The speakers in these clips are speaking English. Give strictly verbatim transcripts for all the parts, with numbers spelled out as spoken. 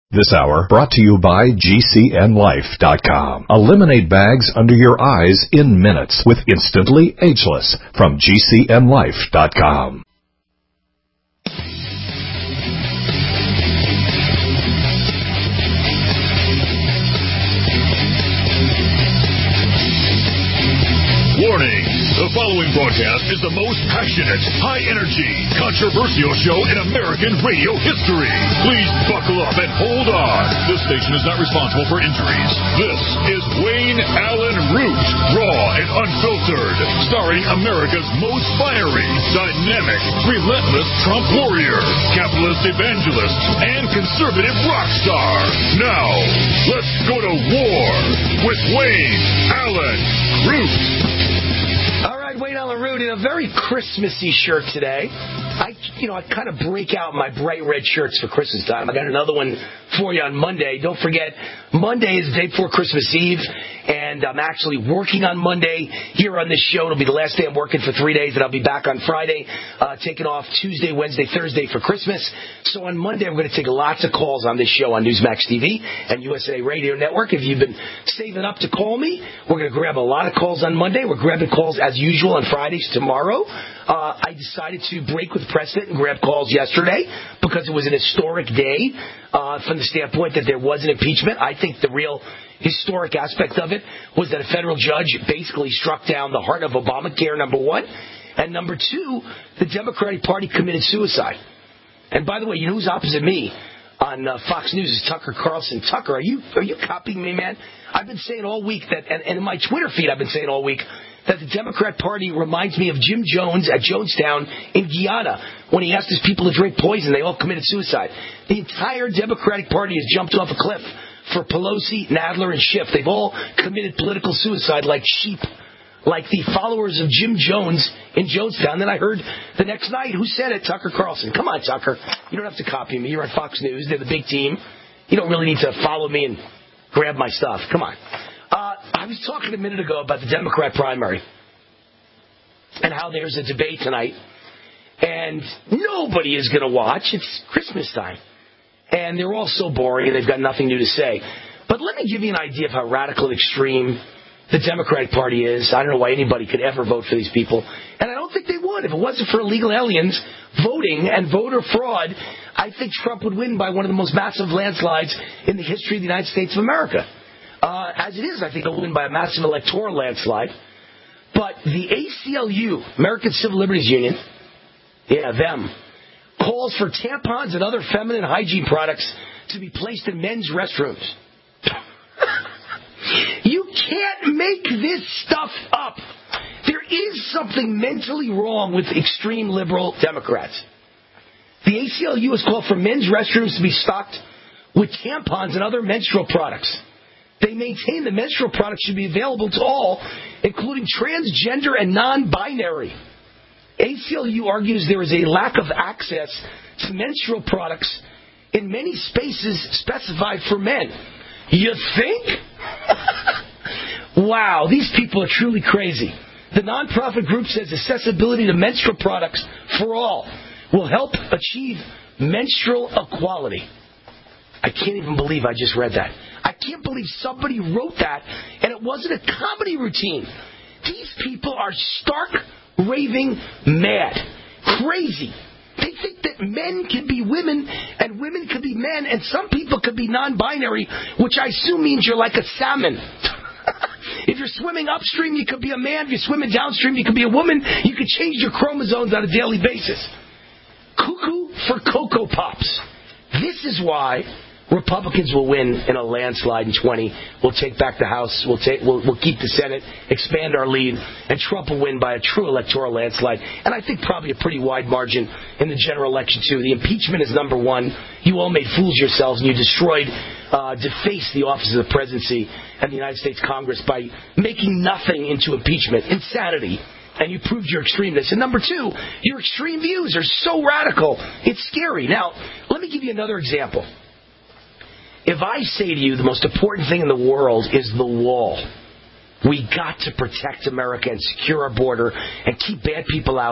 This hour brought to you by G C N Life dot com. Eliminate bags under your eyes in minutes with Instantly Ageless from G C N Life dot com. Warning! The following broadcast is the most passionate, high-energy, controversial show in American radio history. Please buckle up and hold on. This station is not responsible for injuries. This is Wayne Allen Root, raw and unfiltered, starring America's most fiery, dynamic, relentless Trump warrior, capitalist evangelist, and conservative rock star. Now, let's go to war with Wayne Allen Root. All right, Wayne Allen Root in a very Christmassy shirt today. I, you know, I kind of break out my bright red shirts for Christmas time. I got another one for you on Monday. Don't forget, Monday is the day before Christmas Eve, and I'm actually working on Monday here on this show. It'll be the last day I'm working for three days, and I'll be back on Friday, uh, taking off Tuesday, Wednesday, Thursday for Christmas. So on Monday, I'm going to take lots of calls on this show on Newsmax T V and U S A Radio Network. If you've been saving up to call me, we're going to grab a lot of calls on Monday. We're grabbing calls as usual on Fridays tomorrow. Uh, I decided to break with precedent and grab calls yesterday because it was an historic day uh, from the standpoint that there was an impeachment. I think the real historic aspect of it was that a federal judge basically struck down the heart of Obamacare, number one. And number two, the Democratic Party committed suicide. And by the way, you know who's opposite me on uh, Fox News is Tucker Carlson. Tucker, are you are you copying me, man? I've been saying all week that, and, and in my Twitter feed I've been saying all week, that the Democrat Party reminds me of Jim Jones at Jonestown in Guyana when he asked his people to drink poison. They all committed suicide. The entire Democratic Party has jumped off a cliff for Pelosi, Nadler, and Schiff. They've all committed political suicide like sheep, like the followers of Jim Jones in Jonestown. Then I heard the next night, who said it? Tucker Carlson. Come on, Tucker. You don't have to copy me. You're on Fox News. They're the big team. You don't really need to follow me and grab my stuff. Come on. Uh, I was talking a minute ago about the Democrat primary and how there's a debate tonight, and nobody is going to watch. It's Christmas time, and they're all so boring, and they've got nothing new to say. But let me give you an idea of how radical and extreme the Democratic Party is. I don't know why anybody could ever vote for these people, and I don't think they would. If it wasn't for illegal aliens voting and voter fraud, I think Trump would win by one of the most massive landslides in the history of the United States of America. Uh, as it is, I think he'll win by a massive electoral landslide. But the A C L U, American Civil Liberties Union, yeah, them, calls for tampons and other feminine hygiene products to be placed in men's restrooms. You can't make this stuff up. There is something mentally wrong with extreme liberal Democrats. The A C L U has called for men's restrooms to be stocked with tampons and other menstrual products. They maintain the menstrual products should be available to all, including transgender and non-binary. A C L U argues there is a lack of access to menstrual products in many spaces specified for men. You think? Wow, these people are truly crazy. The nonprofit group says accessibility to menstrual products for all will help achieve menstrual equality. I can't even believe I just read that. I can't believe somebody wrote that, and it wasn't a comedy routine. These people are stark, raving mad. Crazy. They think that men can be women, and women can be men, and some people can be non-binary, which I assume means you're like a salmon. If you're swimming upstream, you could be a man. If you're swimming downstream, you could be a woman. You could change your chromosomes on a daily basis. Cuckoo for Cocoa Pops. This is why Republicans will win in a landslide in twenty. We'll take back the House. We'll take. We'll, we'll keep the Senate, expand our lead, and Trump will win by a true electoral landslide. And I think probably a pretty wide margin in the general election too. The impeachment is number one. You all made fools yourselves, and you destroyed, uh, defaced the office of the presidency and the United States Congress by making nothing into impeachment. Insanity. And you proved your extremeness. And number two, your extreme views are so radical, it's scary. Now, let me give you another example. If I say to you the most important thing in the world is the wall, we got to protect America and secure our border and keep bad people out,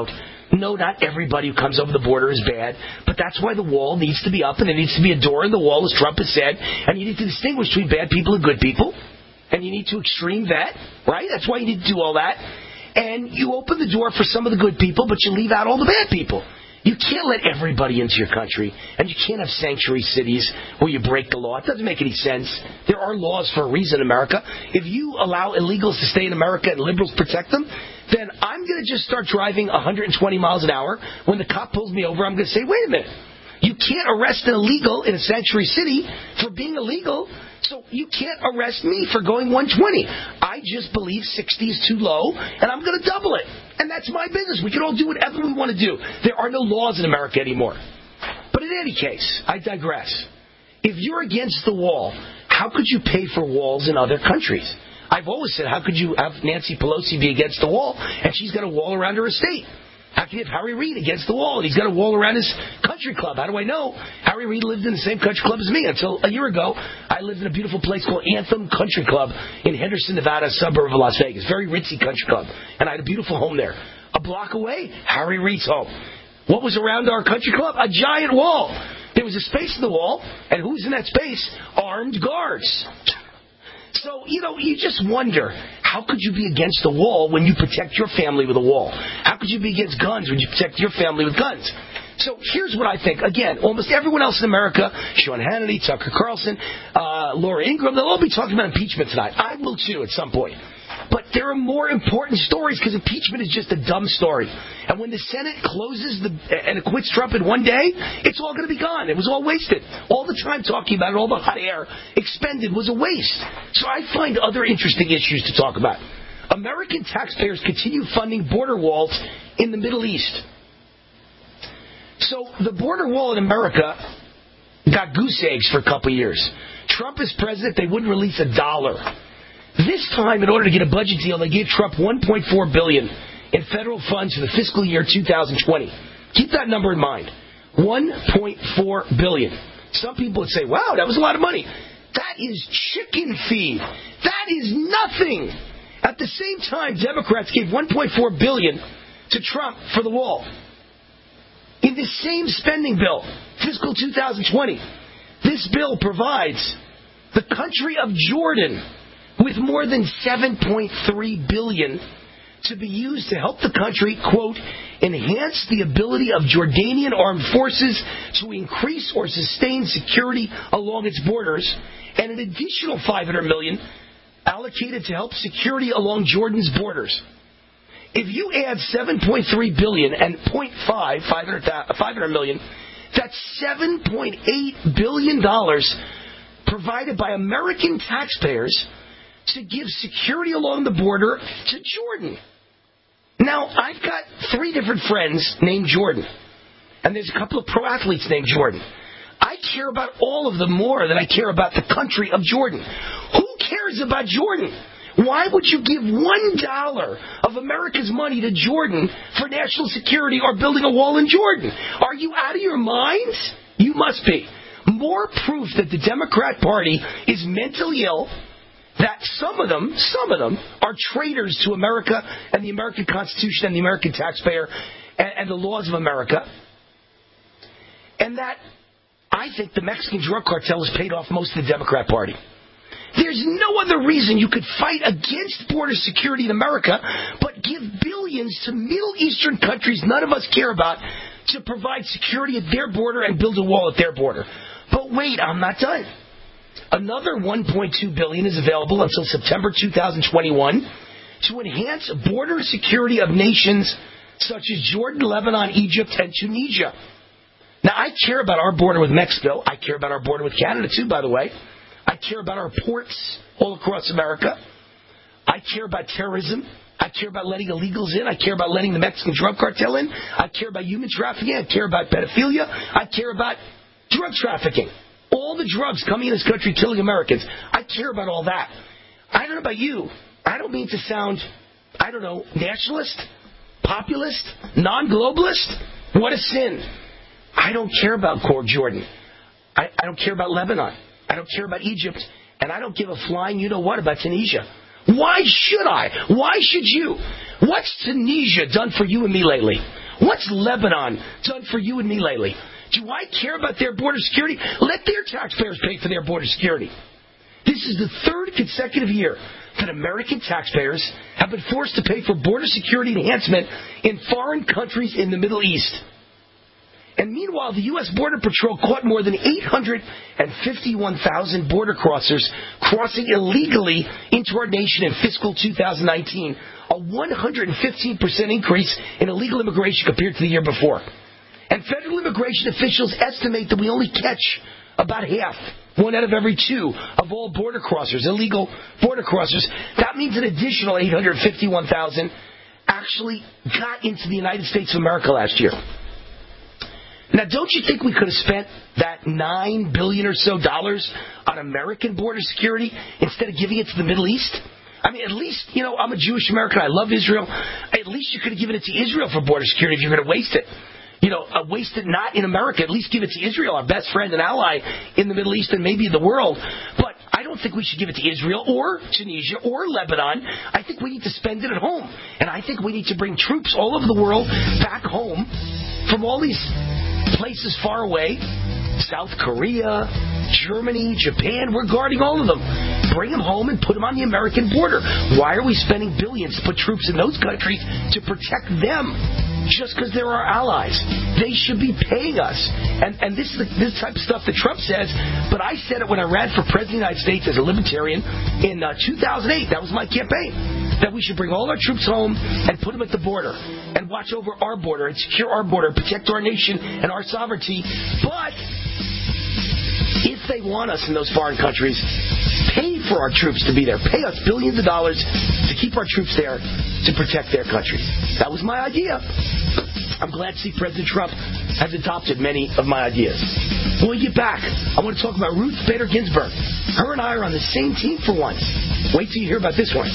No, not everybody who comes over the border is bad, but that's why the wall needs to be up and there needs to be a door in the wall, as Trump has said, and you need to distinguish between bad people and good people, and you need to extreme vet, right? That's why you need to do all that. And you open the door for some of the good people, but you leave out all the bad people. You can't let everybody into your country, and you can't have sanctuary cities where you break the law. It doesn't make any sense. There are laws for a reason in America. If you allow illegals to stay in America and liberals protect them, then I'm going to just start driving one hundred twenty miles an hour. When the cop pulls me over, I'm going to say, wait a minute. You can't arrest an illegal in a sanctuary city for being illegal, so you can't arrest me for going one twenty. I just believe sixty is too low, and I'm going to double it. And that's my business. We can all do whatever we want to do. There are no laws in America anymore. But in any case, I digress. If you're against the wall, how could you pay for walls in other countries? I've always said, how could you have Nancy Pelosi be against the wall, and she's got a wall around her estate? How can you have Harry Reid against the wall, and he's got a wall around his country club? How do I know? Harry Reid lived in the same country club as me until a year ago. I lived in a beautiful place called Anthem Country Club in Henderson, Nevada, a suburb of Las Vegas. Very ritzy country club. And I had a beautiful home there. A block away, Harry Reid's home. What was around our country club? A giant wall. There was a space in the wall, and who's in that space? Armed guards. So, you know, you just wonder, how could you be against the wall when you protect your family with a wall? How could you be against guns when you protect your family with guns? So here's what I think. Again, almost everyone else in America, Sean Hannity, Tucker Carlson, uh, Laura Ingraham, they'll all be talking about impeachment tonight. I will too at some point. But there are more important stories because impeachment is just a dumb story. And when the Senate closes the, and acquits Trump in one day, it's all going to be gone. It was all wasted. All the time talking about it, all the hot air expended was a waste. So I find other interesting issues to talk about. American taxpayers continue funding border walls in the Middle East. So the border wall in America got goose eggs for a couple of years. Trump is president, they wouldn't release a dollar. This time, in order to get a budget deal, they gave Trump one point four billion dollars in federal funds for the fiscal year two thousand twenty. Keep that number in mind. one point four billion dollars. Some people would say, wow, that was a lot of money. That is chicken feed. That is nothing. At the same time, Democrats gave one point four billion dollars to Trump for the wall. In the same spending bill, fiscal two thousand twenty, this bill provides the country of Jordan with more than seven point three billion dollars to be used to help the country, quote, enhance the ability of Jordanian armed forces to increase or sustain security along its borders, and an additional five hundred million dollars allocated to help security along Jordan's borders. If you add seven point three billion dollars and zero point five, five hundred million dollars, that's seven point eight billion dollars provided by American taxpayers to give security along the border to Jordan. Now, I've got three different friends named Jordan, and there's a couple of pro athletes named Jordan. I care about all of them more than I care about the country of Jordan. Who cares about Jordan? Why would you give one dollar of America's money to Jordan for national security or building a wall in Jordan? Are you out of your minds? You must be. More proof that the Democrat Party is mentally ill, that some of them, some of them are traitors to America and the American Constitution and the American taxpayer and, and the laws of America, and that I think the Mexican drug cartel has paid off most of the Democrat Party. There's no other reason you could fight against border security in America but give billions to Middle Eastern countries none of us care about to provide security at their border and build a wall at their border. But wait, I'm not done. Another one point two billion dollars is available until September two thousand twenty-one to enhance border security of nations such as Jordan, Lebanon, Egypt, and Tunisia. Now, I care about our border with Mexico. I care about our border with Canada, too, by the way. I care about our ports all across America. I care about terrorism. I care about letting illegals in. I care about letting the Mexican drug cartel in. I care about human trafficking. I care about pedophilia. I care about drug trafficking. All the drugs coming in this country killing Americans. I care about all that. I don't know about you. I don't mean to sound, I don't know, nationalist, populist, non-globalist. What a sin. I don't care about Core Jordan. I, I don't care about Lebanon. I don't care about Egypt. And I don't give a flying you-know-what about Tunisia. Why should I? Why should you? What's Tunisia done for you and me lately? What's Lebanon done for you and me lately? Do I care about their border security? Let their taxpayers pay for their border security. This is the third consecutive year that American taxpayers have been forced to pay for border security enhancement in foreign countries in the Middle East. And meanwhile, the U S Border Patrol caught more than eight hundred fifty-one thousand border crossers crossing illegally into our nation in fiscal two thousand nineteen, a one hundred fifteen percent increase in illegal immigration compared to the year before. And federal immigration officials estimate that we only catch about half, one out of every two, of all border crossers, illegal border crossers. That means an additional eight hundred fifty-one thousand actually got into the United States of America last year. Now, don't you think we could have spent that nine billion dollars or so dollars on American border security instead of giving it to the Middle East? I mean, at least, you know, I'm a Jewish American. I love Israel. At least you could have given it to Israel for border security if you're going to waste it. You know, uh, waste it not in America. At least give it to Israel, our best friend and ally in the Middle East and maybe in the world. But I don't think we should give it to Israel or Tunisia or Lebanon. I think we need to spend it at home. And I think we need to bring troops all over the world back home from all these places far away. South Korea, Germany, Japan, we're guarding all of them. Bring them home and put them on the American border. Why are we spending billions to put troops in those countries to protect them? Just because they're our allies. They should be paying us. And and this is the, this type of stuff that Trump says, but I said it when I ran for President of the United States as a libertarian in uh, two thousand eight. That was my campaign. That we should bring all our troops home and put them at the border and watch over our border and secure our border, protect our nation and our sovereignty. But if they want us in those foreign countries, pay for our troops to be there. Pay us billions of dollars to keep our troops there to protect their countries. That was my idea. I'm glad to see President Trump has adopted many of my ideas. When we get back, I want to talk about Ruth Bader Ginsburg. Her and I are on the same team for once. Wait till you hear about this one.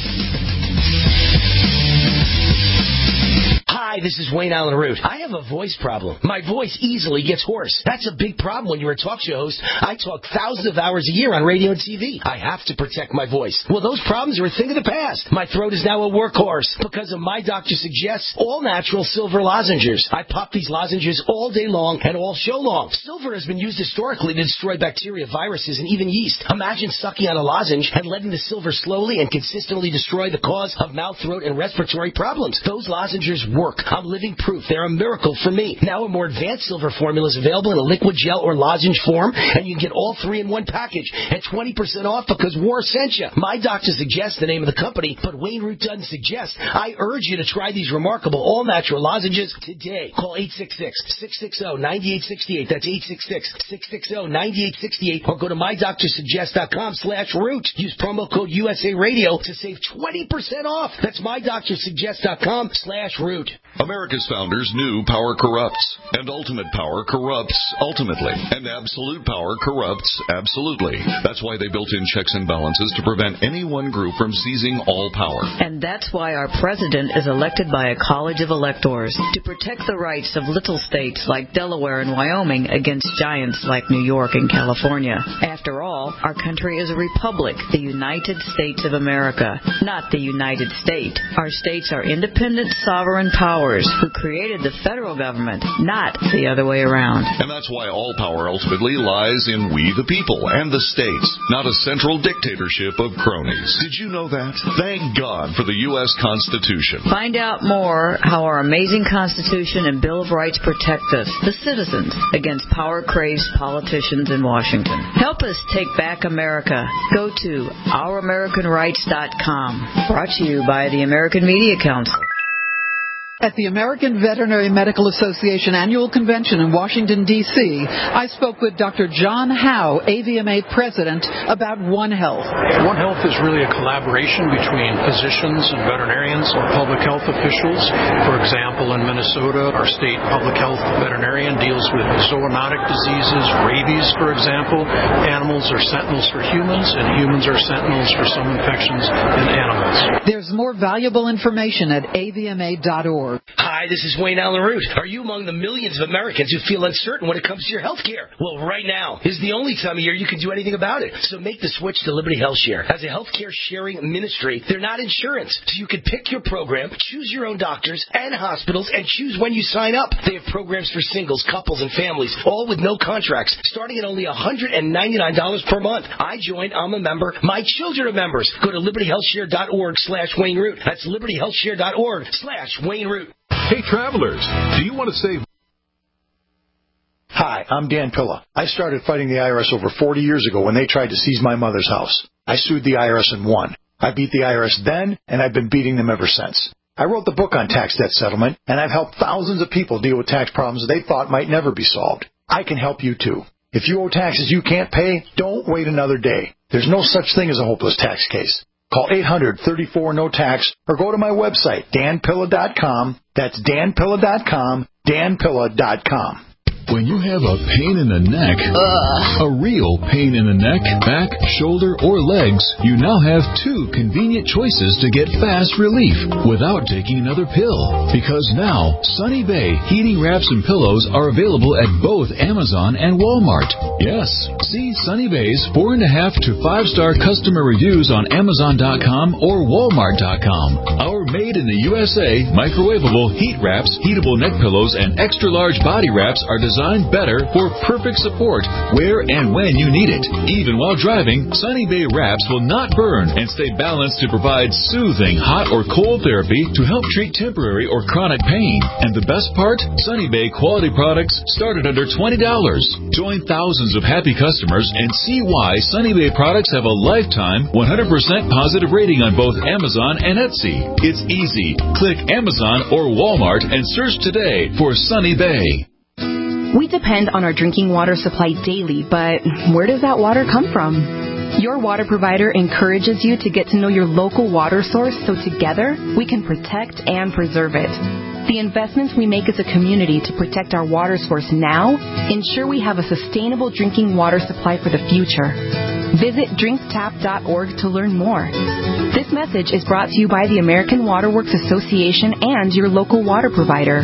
Hi, this is Wayne Allen Root. I have a voice problem. My voice easily gets hoarse. That's a big problem when you're a talk show host. I talk thousands of hours a year on radio and T V. I have to protect my voice. Well, those problems are a thing of the past. My throat is now a workhorse because of My Doctor Suggests all-natural silver lozenges. I pop these lozenges all day long and all show long. Silver has been used historically to destroy bacteria, viruses, and even yeast. Imagine sucking on a lozenge and letting the silver slowly and consistently destroy the cause of mouth, throat, and respiratory problems. Those lozenges work. I'm living proof. They're a miracle for me. Now a more advanced silver formula is available in a liquid gel or lozenge form, and you can get all three in one package at twenty percent off because war sent you. My Doctor Suggests the name of the company, but Wayne Root doesn't suggest. I urge you to try these remarkable all-natural lozenges today. Call eight six six, six six zero, nine eight six eight. That's eight six six, six six zero, nine eight six eight. Or go to my doctor suggest dot com slash root. Use promo code U S A Radio to save twenty percent off. That's my doctor suggest dot com slash root. America's founders knew power corrupts, and ultimate power corrupts ultimately, and absolute power corrupts absolutely. That's why they built in checks and balances to prevent any one group from seizing all power. And that's why our president is elected by a college of electors to protect the rights of little states like Delaware and Wyoming against giants like New York and California. After all, our country is a republic, the United States of America, not the United State. Our states are independent, sovereign powers who created the federal government, not the other way around. And that's why all power ultimately lies in we the people and the states, not a central dictatorship of cronies. Did you know that? Thank God for the U S Constitution. Find out more how our amazing Constitution and Bill of Rights protect us, the citizens, against power-crazed politicians in Washington. Help us take back America. Go to our american rights dot com. Brought to you by the American Media Council. At the American Veterinary Medical Association Annual Convention in Washington, D C, I spoke with Doctor John Howe, A V M A President, about One Health. One Health is really a collaboration between physicians and veterinarians and public health officials. For example, in Minnesota, our state public health veterinarian deals with zoonotic diseases, rabies, for example. Animals are sentinels for humans, and humans are sentinels for some infections in animals. There's more valuable information at A V M A dot org. Hi, Hi, this is Wayne Allen Root. Are you among the millions of Americans who feel uncertain when it comes to your health care? Well, right now is the only time of year you can do anything about it. So make the switch to Liberty Health Share. As a healthcare sharing ministry, they're not insurance. So you can pick your program, choose your own doctors and hospitals, and choose when you sign up. They have programs for singles, couples, and families, all with no contracts, starting at only one hundred ninety-nine dollars per month. I joined. I'm a member. My children are members. Go to liberty health share dot org slash Wayne Root. That's liberty health share dot org slash Wayne Root. Hey, travelers, do you want to save? Hi, I'm Dan Pilla. I started fighting the I R S over forty years ago when they tried to seize my mother's house. I sued the I R S and won. I beat the I R S then, and I've been beating them ever since. I wrote the book on tax debt settlement, and I've helped thousands of people deal with tax problems they thought might never be solved. I can help you, too. If you owe taxes you can't pay, don't wait another day. There's no such thing as a hopeless tax case. Call eight hundred, thirty-four, no tax or go to my website, dan pilla dot com. That's dan pilla dot com, dan pilla dot com. When you have a pain in the neck, Ugh. a real pain in the neck, back, shoulder, or legs, you now have two convenient choices to get fast relief without taking another pill. Because now, Sunny Bay heating wraps and pillows are available at both Amazon and Walmart. Yes, see Sunny Bay's four and a half to five star customer reviews on Amazon dot com or Walmart dot com. Our made in the U S A microwavable heat wraps, heatable neck pillows, and extra large body wraps are designed better for perfect support where and when you need it. Even while driving, Sunny Bay wraps will not burn and stay balanced to provide soothing hot or cold therapy to help treat temporary or chronic pain. And the best part? Sunny Bay quality products start at under twenty dollars. Join thousands of happy customers and see why Sunny Bay products have a lifetime one hundred percent positive rating on both Amazon and Etsy. It's easy. Click Amazon or Walmart and search today for Sunny Bay. We depend on our drinking water supply daily, but where does that water come from? Your water provider encourages you to get to know your local water source so together we can protect and preserve it. The investments we make as a community to protect our water source now ensure we have a sustainable drinking water supply for the future. Visit drink tap dot org to learn more. This message is brought to you by the American Water Works Association and your local water provider.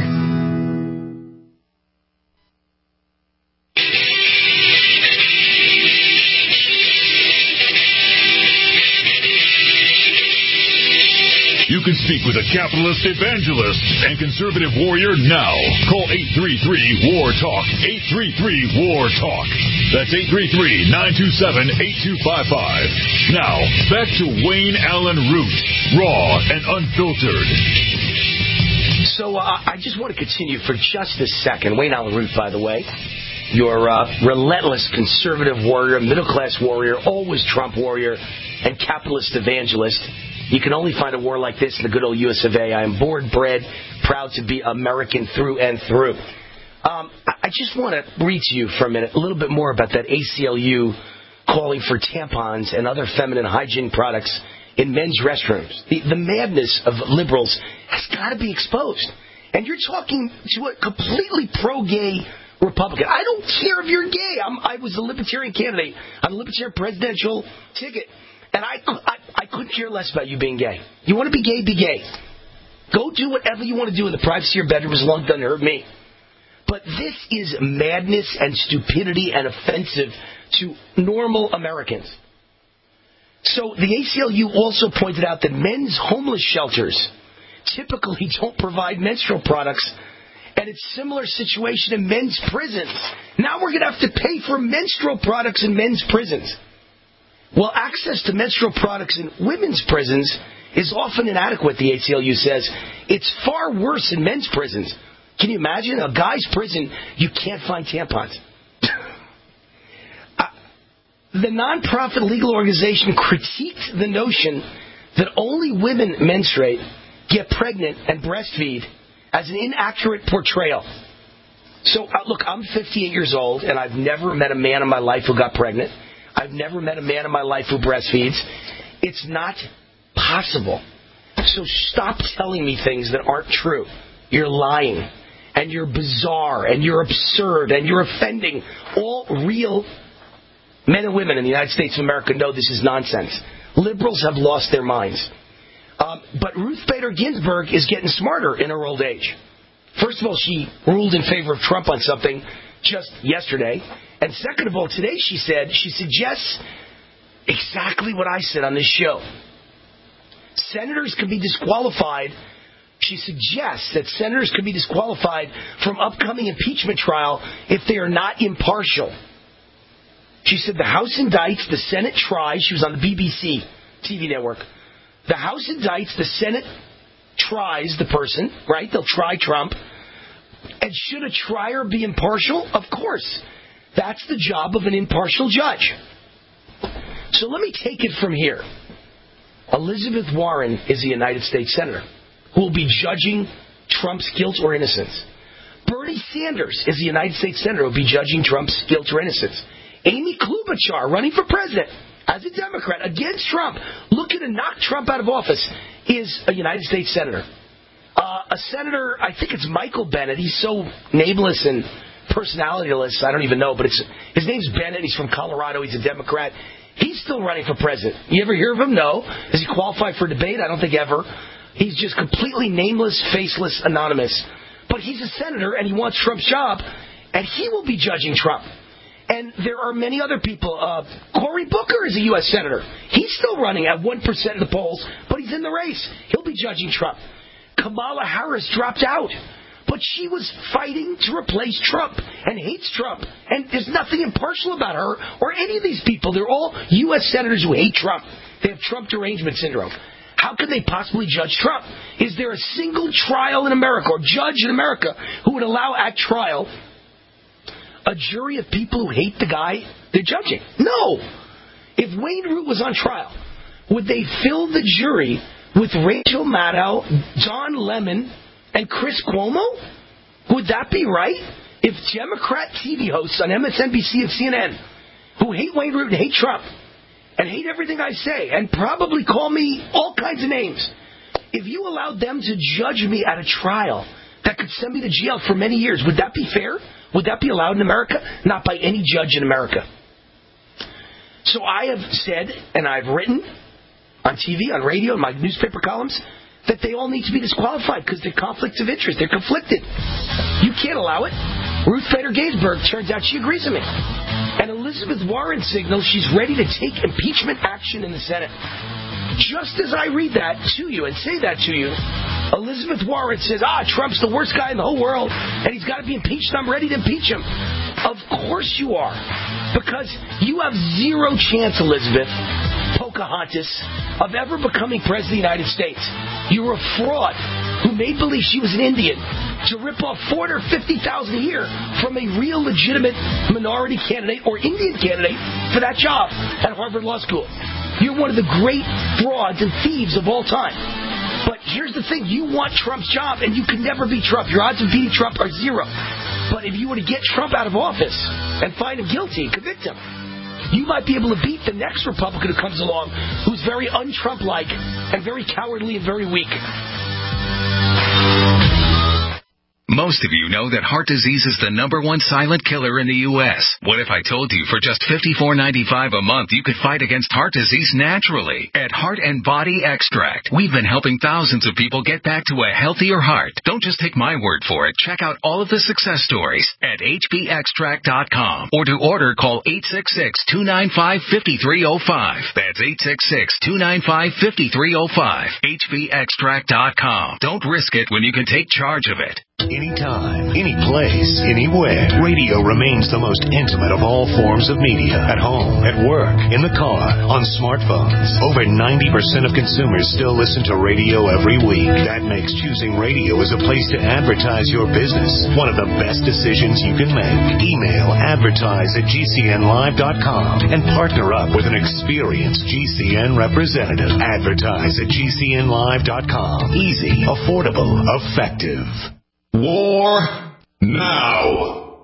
You can speak with a capitalist evangelist and conservative warrior now. Call eight three three, W A R, TALK. eight three three, W A R, TALK. That's eight three three, nine two seven, eight two five five. Now, back to Wayne Allen Root, raw and unfiltered. So uh, I just want to continue for just a second. Wayne Allen Root, by the way. Your uh, relentless conservative warrior, middle-class warrior, always Trump warrior, and capitalist evangelist. You can only find a war like this in the good old U S of A. I am born, bred, proud to be American through and through. Um, I just want to read to you for a minute a little bit more about that A C L U calling for tampons and other feminine hygiene products in men's restrooms. The, the madness of liberals has got to be exposed. And you're talking to a completely pro-gay Republican. I don't care if you're gay. I'm, I was a Libertarian candidate on a Libertarian presidential ticket. And I, I, I couldn't care less about you being gay. You want to be gay, be gay. Go do whatever you want to do in the privacy of your bedroom as long as it doesn't hurt me. But this is madness and stupidity and offensive to normal Americans. So the A C L U also pointed out that men's homeless shelters typically don't provide menstrual products, and it's a similar situation in men's prisons. Now we're going to have to pay for menstrual products in men's prisons. Well, access to menstrual products in women's prisons is often inadequate, the A C L U says. It's far worse in men's prisons. Can you imagine? A guy's prison, you can't find tampons. uh, the nonprofit legal organization critiqued the notion that only women menstruate, get pregnant, and breastfeed as an inaccurate portrayal. So, uh, look, I'm fifty-eight years old, and I've never met a man in my life who got pregnant. I've never met a man in my life who breastfeeds. It's not possible. So stop telling me things that aren't true. You're lying, and you're bizarre, and you're absurd, and you're offending. All real men and women in the United States of America know this is nonsense. Liberals have lost their minds. Um, but Ruth Bader Ginsburg is getting smarter in her old age. First of all, she ruled in favor of Trump on something just yesterday. And second of all, today she said, she suggests exactly what I said on this show. Senators can be disqualified. She suggests that senators can be disqualified from upcoming impeachment trial if they are not impartial. She said the House indicts, the Senate tries. She was on the B B C T V network. The House indicts, the Senate tries the person, right? They'll try Trump. And should a trier be impartial? Of course. That's the job of an impartial judge. So let me take it from here. Elizabeth Warren is a United States Senator who will be judging Trump's guilt or innocence. Bernie Sanders is a United States Senator who will be judging Trump's guilt or innocence. Amy Klobuchar, running for president as a Democrat against Trump, looking to knock Trump out of office, is a United States Senator. Uh, a senator, I think it's Michael Bennet. He's so nameless and personalityless, I don't even know, but it's his name's Bennett. He's from Colorado. He's a Democrat. He's still running for president. You ever hear of him? No. Is he qualified for debate? I don't think ever. He's just completely nameless, faceless, anonymous. But he's a senator, and he wants Trump's job, and he will be judging Trump. And there are many other people. Uh, Cory Booker is a U S senator. He's still running at one percent in the polls, but he's in the race. He'll be judging Trump. Kamala Harris dropped out, but she was fighting to replace Trump and hates Trump. And there's nothing impartial about her or any of these people. They're all U S senators who hate Trump. They have Trump derangement syndrome. How can they possibly judge Trump? Is there a single trial in America or judge in America who would allow at trial a jury of people who hate the guy they're judging? No. If Wayne Root was on trial, would they fill the jury with Rachel Maddow, Don Lemon, and Chris Cuomo? Would that be right? If Democrat T V hosts on M S N B C and C N N who hate Wayne Root and hate Trump and hate everything I say and probably call me all kinds of names, if you allowed them to judge me at a trial that could send me to jail for many years, would that be fair? Would that be allowed in America? Not by any judge in America. So I have said, and I've written on T V, on radio, in my newspaper columns, that they all need to be disqualified because they're conflicts of interest. They're conflicted. You can't allow it. Ruth Bader Ginsburg, turns out she agrees with me. And Elizabeth Warren signals she's ready to take impeachment action in the Senate. Just as I read that to you and say that to you, Elizabeth Warren says, ah, Trump's the worst guy in the whole world, and he's got to be impeached. I'm ready to impeach him. Of course you are. Because you have zero chance, Elizabeth Pocahontas, of ever becoming president of the United States. You're a fraud who made believe she was an Indian to rip off four hundred fifty thousand dollars a year from a real legitimate minority candidate or Indian candidate for that job at Harvard Law School. You're one of the great frauds and thieves of all time. But here's the thing. You want Trump's job, and you can never beat Trump. Your odds of beating Trump are zero. But if you were to get Trump out of office and find him guilty, convict him, you might be able to beat the next Republican who comes along who's very un-Trump-like and very cowardly and very weak. Most of you know that heart disease is the number one silent killer in the U S What if I told you for just fifty-four ninety-five a month you could fight against heart disease naturally? At Heart and Body Extract, we've been helping thousands of people get back to a healthier heart. Don't just take my word for it. Check out all of the success stories at H B extract dot com. Or to order, call eight six six, two nine five, five three zero five. That's eight six six, two nine five, five three zero five. H B extract dot com. Don't risk it when you can take charge of it. Anytime, any place, anywhere. Radio remains the most intimate of all forms of media. At home, at work, in the car, on smartphones. Over ninety percent of consumers still listen to radio every week. That makes choosing radio as a place to advertise your business one of the best decisions you can make. Email advertise at G C N live dot com and partner up with an experienced G C N representative. Advertise at G C N live dot com. Easy, affordable, effective. War now.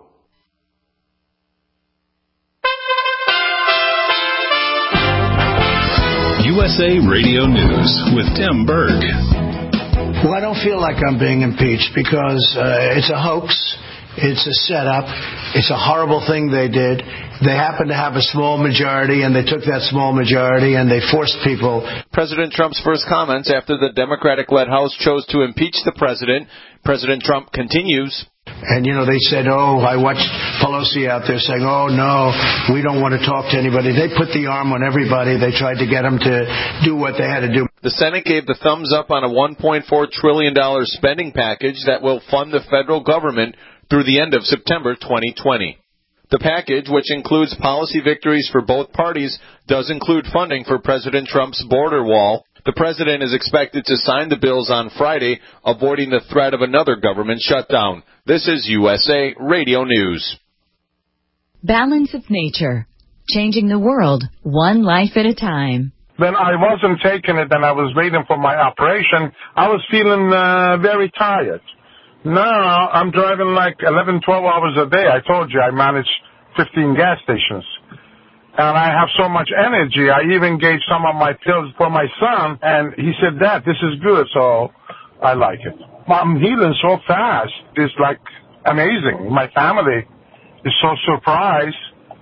U S A Radio News with Tim Berg. Well, I don't feel like I'm being impeached because uh, it's a hoax. It's a setup. It's a horrible thing they did. They happened to have a small majority, and they took that small majority, and they forced people. President Trump's first comments after the Democratic-led House chose to impeach the president President Trump continues. And, you know, they said, oh, I watched Pelosi out there saying, oh, no, we don't want to talk to anybody. They put the arm on everybody. They tried to get them to do what they had to do. The Senate gave the thumbs up on a one point four trillion dollars spending package that will fund the federal government through the end of September twenty twenty. The package, which includes policy victories for both parties, does include funding for President Trump's border wall. The president is expected to sign the bills on Friday, avoiding the threat of another government shutdown. This is U S A Radio News. Balance of Nature. Changing the world, one life at a time. When I wasn't taking it and I was waiting for my operation, I was feeling uh, very tired. Now I'm driving like eleven, twelve hours a day. I told you I manage fifteen gas stations. And I have so much energy. I even gave some of my pills for my son, and he said, Dad, this is good, so I like it. I'm healing so fast. It's like amazing. My family is so surprised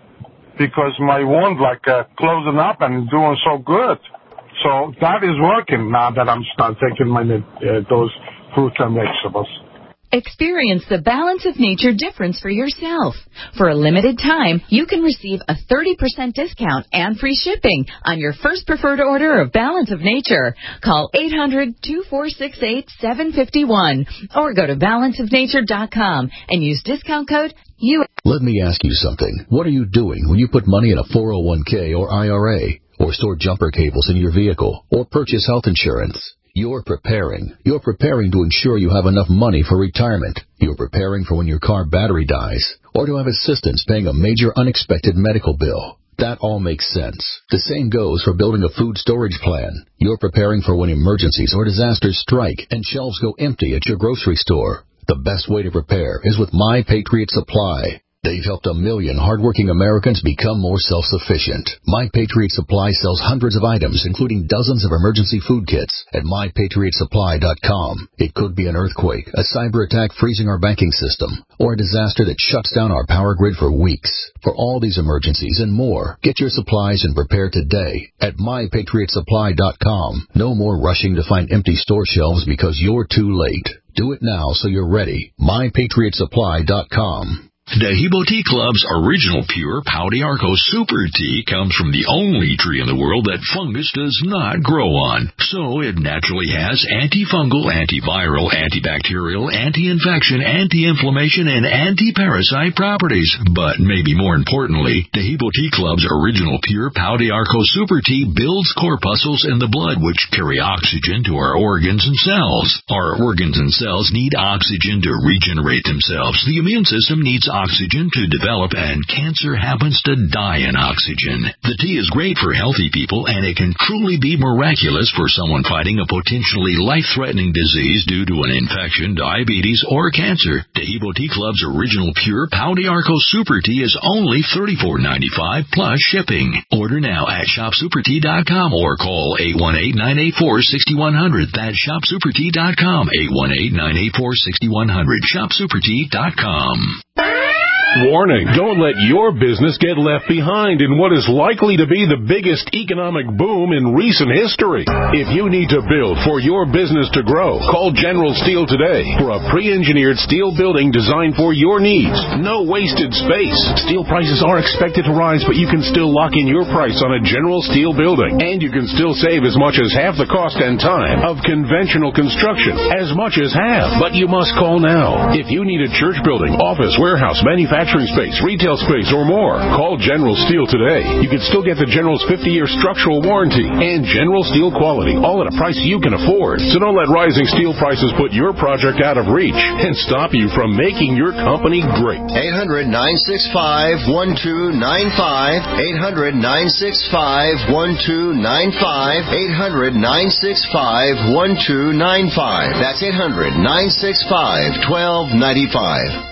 because my wound like uh, closing up and doing so good. So that is working now that I'm start taking my uh, those fruits and vegetables. Experience the Balance of Nature difference for yourself. For a limited time, you can receive a thirty percent discount and free shipping on your first preferred order of Balance of Nature. Call eight hundred, two four six eight, seven five one or go to balance of nature dot com and use discount code U. Let me ask you something. What are you doing when you put money in a four oh one k or I R A, or store jumper cables in your vehicle, or purchase health insurance? You're preparing. You're preparing to ensure you have enough money for retirement. You're preparing for when your car battery dies, or to have assistance paying a major unexpected medical bill. That all makes sense. The same goes for building a food storage plan. You're preparing for when emergencies or disasters strike and shelves go empty at your grocery store. The best way to prepare is with My Patriot Supply. They've helped a million hardworking Americans become more self-sufficient. My Patriot Supply sells hundreds of items, including dozens of emergency food kits, at my patriot supply dot com. It could be an earthquake, a cyber attack freezing our banking system, or a disaster that shuts down our power grid for weeks. For all these emergencies and more, get your supplies and prepare today at my patriot supply dot com. No more rushing to find empty store shelves because you're too late. Do it now so you're ready. my patriot supply dot com. Dehibo Tea Club's original pure Pau d'Arco Super Tea comes from the only tree in the world that fungus does not grow on. So it naturally has antifungal, antiviral, antibacterial, anti-infection, anti-inflammation, and anti-parasite properties. But maybe more importantly, Dehibo Tea Club's original pure Pau d'Arco Super Tea builds corpuscles in the blood which carry oxygen to our organs and cells. Our organs and cells need oxygen to regenerate themselves. The immune system needs oxygen to develop, and cancer happens to die in oxygen. The tea is great for healthy people, and it can truly be miraculous for someone fighting a potentially life-threatening disease due to an infection, diabetes, or cancer. Dehibo Tea Club's original pure Pau d'Arco Super Tea is only thirty-four dollars and ninety-five cents plus shipping. Order now at shop super tea dot com or call eight one eight, nine eight four, six one zero zero. That's shop super tea dot com, eight one eight, nine eight four, six one zero zero, shop super tea dot com. Warning, don't let your business get left behind in what is likely to be the biggest economic boom in recent history. If you need to build for your business to grow, call General Steel today for a pre-engineered steel building designed for your needs. No wasted space. Steel prices are expected to rise, but you can still lock in your price on a General Steel building. And you can still save as much as half the cost and time of conventional construction. As much as half. But you must call now. If you need a church building, office, warehouse, manufacturing space, retail space, or more, call General Steel today. You can still get the General's fifty-year structural warranty and General Steel quality, all at a price you can afford. So don't let rising steel prices put your project out of reach and stop you from making your company great. eight hundred, nine six five, one two nine five, eight hundred, nine six five, one two nine five, eight hundred, nine six five, one two nine five. That's eight hundred, nine six five, one two nine five.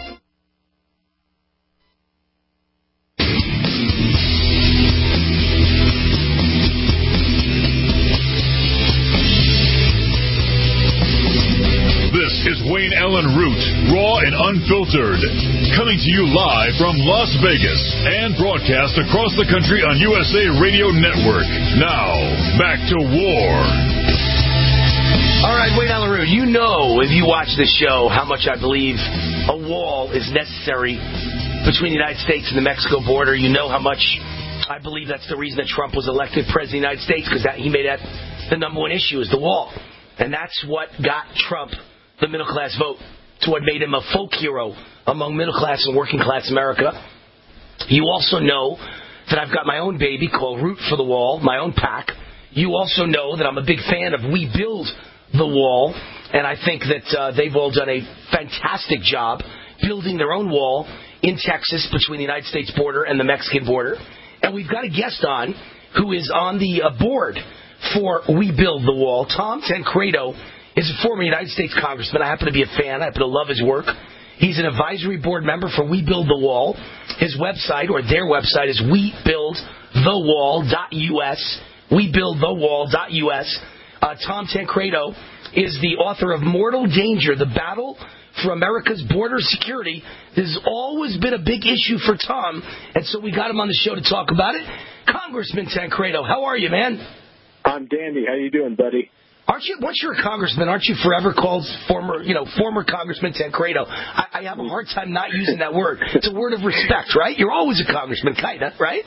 Is Wayne Allen Root, raw and unfiltered, coming to you live from Las Vegas and broadcast across the country on U S A Radio Network. Now, back to war. All right, Wayne Allyn Root, you know, if you watch this show, how much I believe a wall is necessary between the United States and the Mexico border. You know how much I believe that's the reason that Trump was elected president of the United States, because he made that the number one issue is the wall. And that's what got Trump the middle-class vote. It's what made him a folk hero among middle-class and working-class America. You also know that I've got my own baby called Root for the Wall, my own PAC. You also know that I'm a big fan of We Build the Wall, and I think that uh, they've all done a fantastic job building their own wall in Texas between the United States border and the Mexican border. And we've got a guest on who is on the uh, board for We Build the Wall. Tom Tancredo is a former United States congressman. I happen to be a fan. I happen to love his work. He's an advisory board member for We Build the Wall. His website, or their website, is we build the wall dot U S. we build the wall dot U S. Uh, Tom Tancredo is the author of Mortal Danger, The Battle for America's Border Security. This has always been a big issue for Tom, and so we got him on the show to talk about it. Congressman Tancredo, how are you, man? I'm dandy. How you doing, buddy? Aren't you? Once you're a congressman, aren't you forever called former, you know, former Congressman Tancredo? I, I have a hard time not using that word. It's a word of respect, right? You're always a congressman, kind of, right?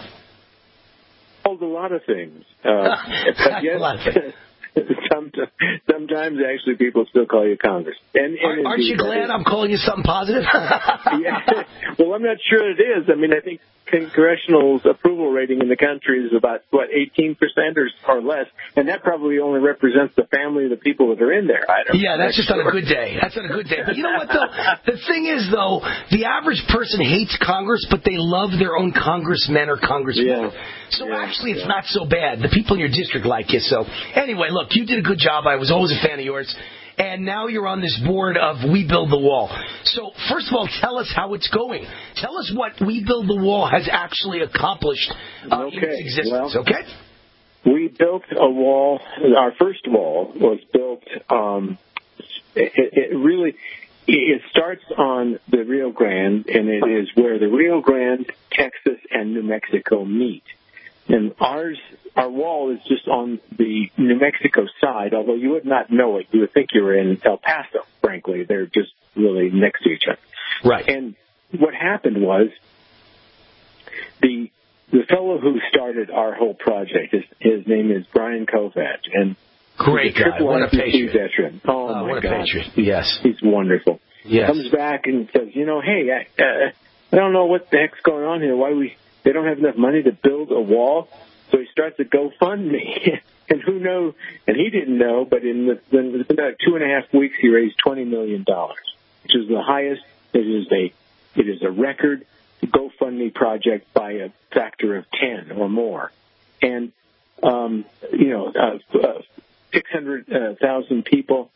Hold a lot of things. Uh, but yes, a lot of things. Sometimes, sometimes actually people still call you Congress. And, and aren't you glad I'm calling you something positive? Yeah. Well, I'm not sure it is. I mean, I think congressional approval rating in the country is about, what, eighteen percent or, or less, and that probably only represents the family of the people that are in there. I don't yeah, that's just on a good day. That's on a good day. But you know what, though? The thing is, though, the average person hates Congress, but they love their own congressmen or congresswomen. Yeah. So yeah, actually, it's yeah. not so bad. The people in your district like you. So anyway, look, you did a good job. I was always a fan of yours. And now you're on this board of We Build the Wall. So first of all, tell us how it's going. Tell us what We Build the Wall has actually accomplished uh, okay. in its existence, well, okay? We built a wall. Our first wall was built, um, it, it really, it starts on the Rio Grande, and it is where the Rio Grande, Texas, and New Mexico meet. And ours, our wall is just on the New Mexico side, although you would not know it. You would think you were in El Paso, frankly. They're just really next to each other. Right. And what happened was the the fellow who started our whole project, his, his name is Brian Kovac. And Great guy. What a patriot. Veteran. Oh, uh, my what a God. patriot. Yes. He's wonderful. Yes. Comes back and says, you know, hey, I, uh, I don't know what the heck's going on here. Why we... They don't have enough money to build a wall, so he starts a GoFundMe. And who knows? And he didn't know, but in the, in about two and a half weeks, he raised twenty million dollars, which is the highest. It is a it is a record GoFundMe project by a factor of ten or more. And um, you know, uh, uh, six hundred thousand people,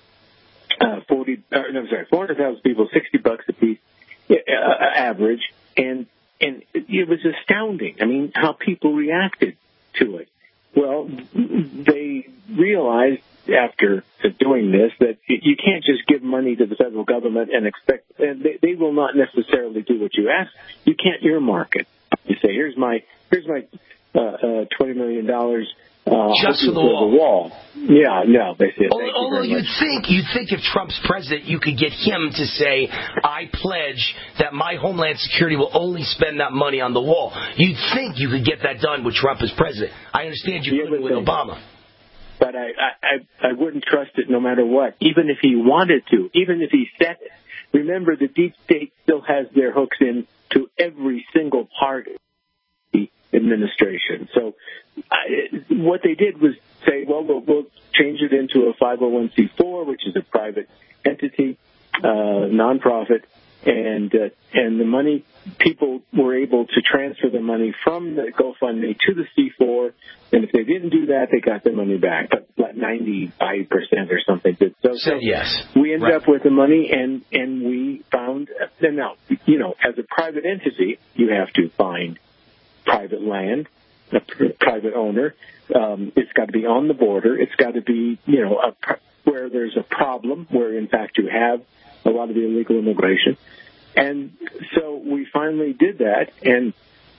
uh, forty. Uh, no, I'm sorry, four hundred thousand people, sixty bucks a piece, uh, average, and. And it was astounding, I mean, how people reacted to it. Well, they realized after doing this that you can't just give money to the federal government and expect, and they, they will not necessarily do what you ask. You can't earmark it. You say, here's my, here's my uh, uh, twenty million dollars. Uh, Just for the wall. the wall. Yeah, no, they said. Although, although you you'd think, you'd think if Trump's president, you could get him to say, I pledge that my Homeland Security will only spend that money on the wall. You'd think you could get that done with Trump as president. I understand you couldn't with Obama. But I, I, I wouldn't trust it no matter what, even if he wanted to, even if he said it. Remember, the deep state still has their hooks in to every single part of the administration. So I, what they did was say, well, well, we'll change it into a five oh one c four, which is a private entity, uh, nonprofit, and uh, and the money, people were able to transfer the money from the GoFundMe to the C four, and if they didn't do that, they got their money back, but like ninety-five percent or something. So, so yes, we ended right. up with the money, and, and we found, and now, you know, as a private entity, you have to find private land, a private owner. Um, it's got to be on the border. It's got to be, you know, a, where there's a problem, where in fact you have a lot of illegal immigration. And so we finally did that, and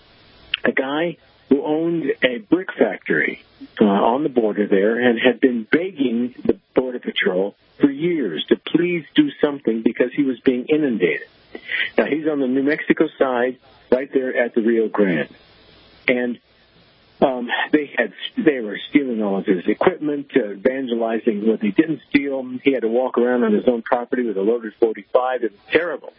a guy who owned a brick factory uh, on the border there and had been begging the Border Patrol for years to please do something because he was being inundated. Now, he's on the New Mexico side, right there at the Rio Grande. And um, they had they were stealing all of his equipment, uh, vandalizing what he didn't steal. He had to walk around on his own property with a loaded forty-five. It was terrible.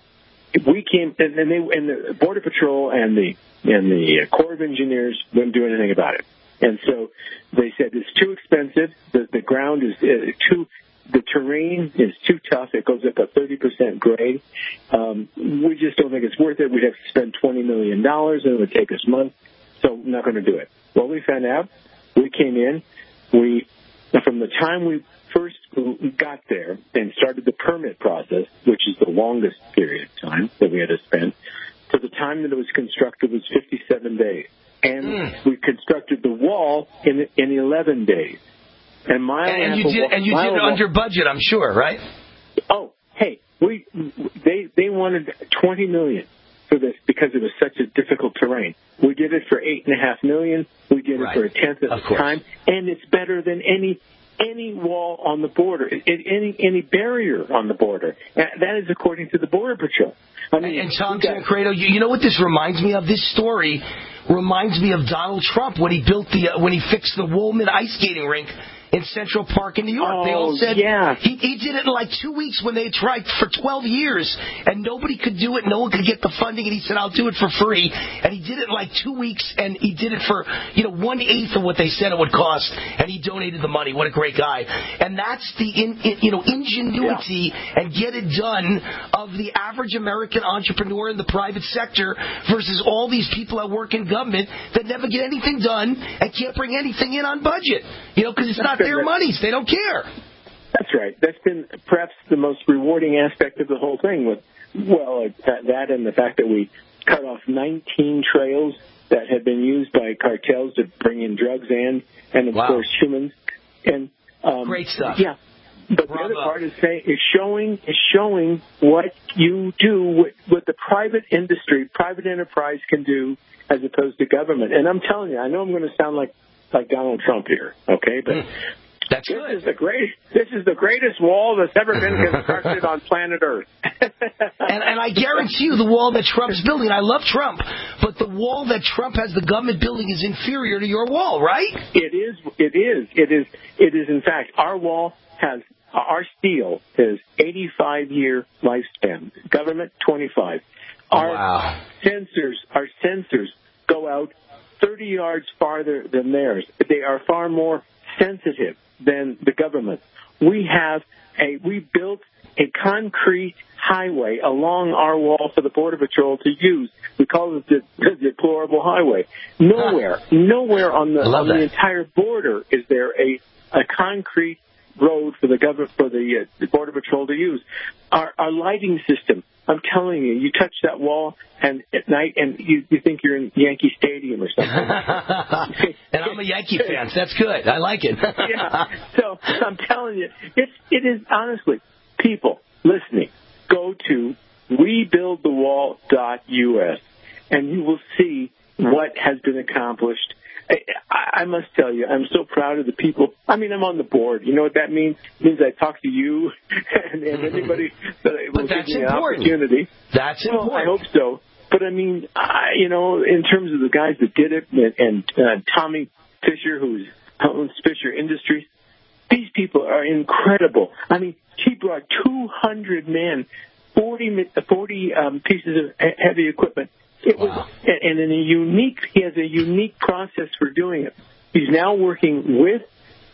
We came, and, and they and the Border Patrol and the and the Corps of Engineers wouldn't do anything about it. And so they said it's too expensive. The, the ground is uh, too. The terrain is too tough. It goes up a thirty percent grade. Um, we just don't think it's worth it. We'd have to spend twenty million dollars, and it would take us months. So we're not going to do it. Well, we found out. We came in. We, from the time we first got there and started the permit process, which is the longest period of time that we had to spend, to the time that it was constructed was fifty-seven days. And mm. we constructed the wall in in eleven days. And, mile and, and you wall, did, and you did it under budget, I'm sure, right? Oh, hey, we they they wanted twenty million for this because it was such a difficult terrain. We did it for eight and a half million. We did right. it for a tenth of, of the course. time, and it's better than any any wall on the border, any any barrier on the border. That is according to the Border Patrol. I mean, and, and Tom Tancredo, you, you know what this reminds me of? This story reminds me of Donald Trump when he built the uh, when he fixed the Woolman ice skating rink in Central Park in New York. Oh, they all said yeah. he, he did it in like two weeks when they had tried for twelve years, and nobody could do it. No one could get the funding, and he said, I'll do it for free. And he did it in like two weeks, and he did it for, you know, one-eighth of what they said it would cost, and he donated the money. What a great guy. And that's the, in, in, you know, ingenuity yeah. and get it done of the average American entrepreneur in the private sector versus all these people that work in government that never get anything done and can't bring anything in on budget, you know, because it's not their monies. They don't care. That's right. That's been perhaps the most rewarding aspect of the whole thing. With well, that, that and the fact that we cut off nineteen trails that had been used by cartels to bring in drugs and, and of wow. course, humans. And um, great stuff. Yeah. But Bravo. The other part is saying is showing is showing what you do, what, what the private industry, private enterprise can do as opposed to government. And I'm telling you, I know I'm going to sound like like Donald Trump here, okay, but. Mm. That's this good. is the great. This is the greatest wall that's ever been constructed on planet Earth. and, and I guarantee you, the wall that Trump's building. I love Trump, but the wall that Trump has, the government building, is inferior to your wall, right? It is. It is. It is. It is. In fact, our wall has our steel is eighty-five year lifespan. Government twenty-five. Our wow. sensors. Our sensors go out thirty yards farther than theirs. They are far more sensitive than the government. We have a, we built a concrete highway along our wall for the Border Patrol to use. We call it the, the deplorable highway. Nowhere, huh. nowhere on the on that. the entire border is there a, a concrete road for the government for the, uh, the Border Patrol to use. Our, our lighting system. I'm telling you, you touch that wall and at night, and you, you think you're in Yankee Stadium or something. And I'm a Yankee fan, so that's good. I like it. Yeah. So I'm telling you, it's it is honestly, people listening, go to rebuild the wall dot U S and you will see what has been accomplished. I, I must tell you, I'm so proud of the people. I mean, I'm on the board. You know what that means? It means I talk to you and, and anybody that will give me an opportunity. That's well, important. I hope so. But I mean, I, you know, in terms of the guys that did it, and, and uh, Tommy Fisher, who owns Fisher Industries, these people are incredible. I mean, he brought two hundred men, forty, forty um, pieces of heavy equipment. It wow. was, and in a unique, he has a unique process for doing it. He's now working with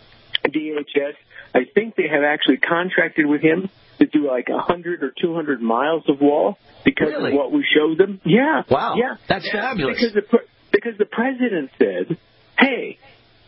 D H S. I think they have actually contracted with him to do like a hundred or two hundred miles of wall because really? of what we showed them. Yeah. Wow. Yeah. That's fabulous. Because the, because the president said, hey,